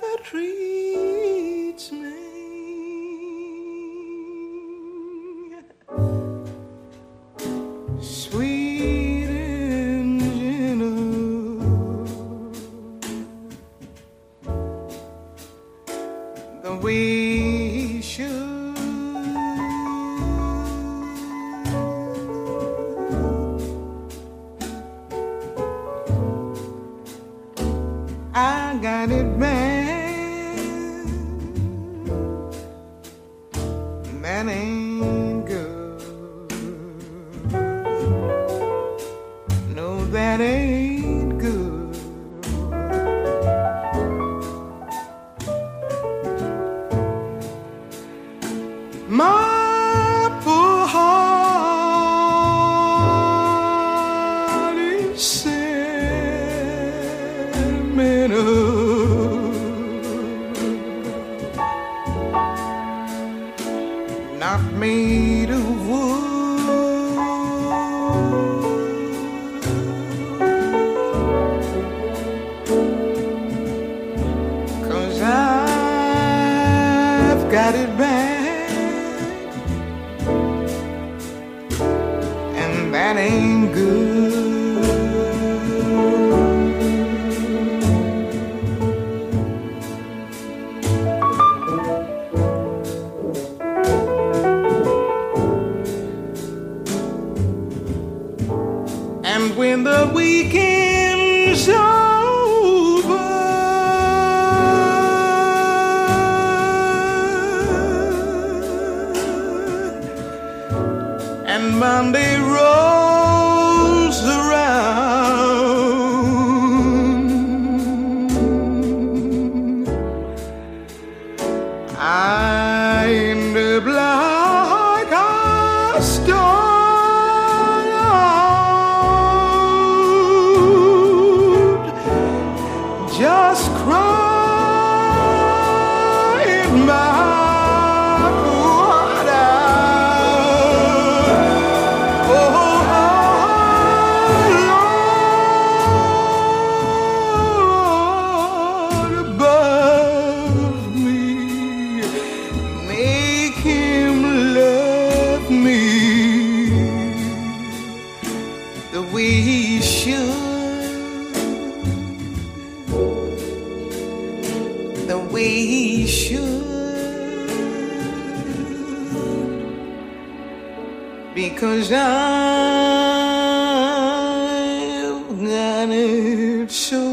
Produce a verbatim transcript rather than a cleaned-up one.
ever treats me. Sweet and gentle, the way he should. I got it bad, that ain't good. No, that ain't good. My poor heart is sentimental, not made of wood. 'Cause I've got it bad, and that ain't good. And when the weekend's over and Monday rolls around, I end up like a star, just crying my heart out. Oh, Lord, above me, make him love me the way he should, the way he should, because I've got it so